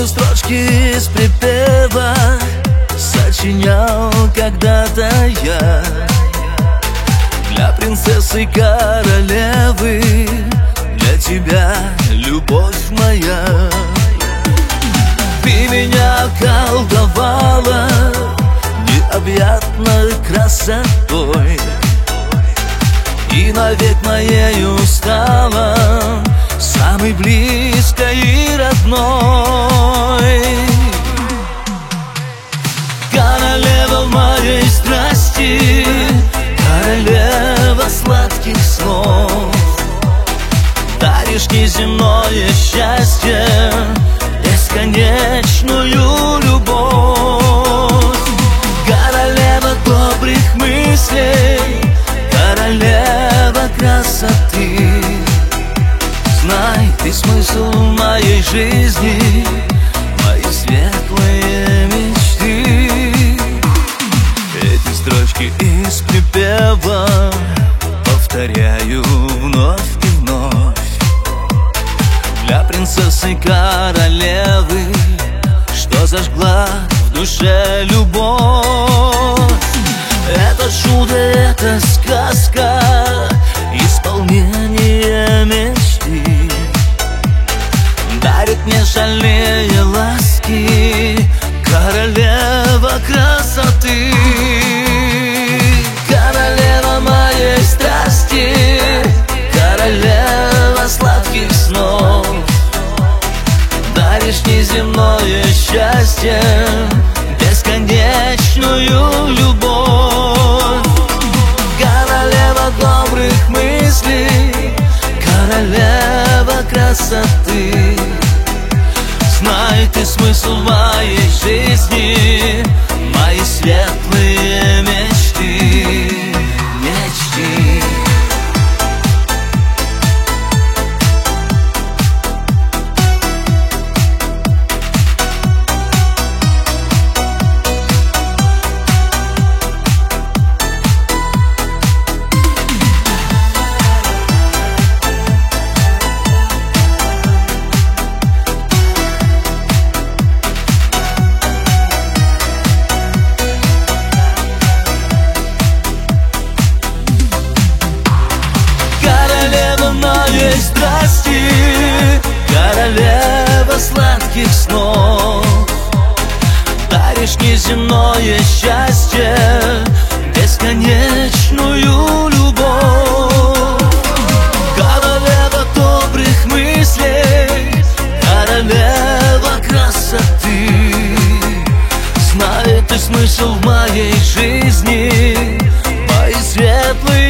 Эти строчки из припева сочинял когда-то я для принцессы королевы, для тебя, любовь моя. Ты меня околдовала необъятной красотой, и навек моею стала самой близкой и родной. Королева моей страсти, королева сладких снов, даришь неземное счастье, бесконечную любовь. Королева добрых мыслей, королева красоты, знай ты смысл моей жизни, мои светлые мечты. Эти строчки из припева повторяю вновь и вновь для принцессы королевы, что зажгла в душе любовь. Это чудо, это сказка, исполнение мечты, дарит мне шальные ласки, королева красоты. Королева моей страсти, королева сладких снов, даришь неземное счастье, бесконечную любовь. Королева добрых мыслей, королева красоты, знай ты смысл моей жизни, мои светлые мечты, мечты. Моей страсти, королева сладких снов, даришь неземное счастье, бесконечную любовь. Королева добрых мыслей, королева красоты, знай ты смысл в моей жизни, мои светлые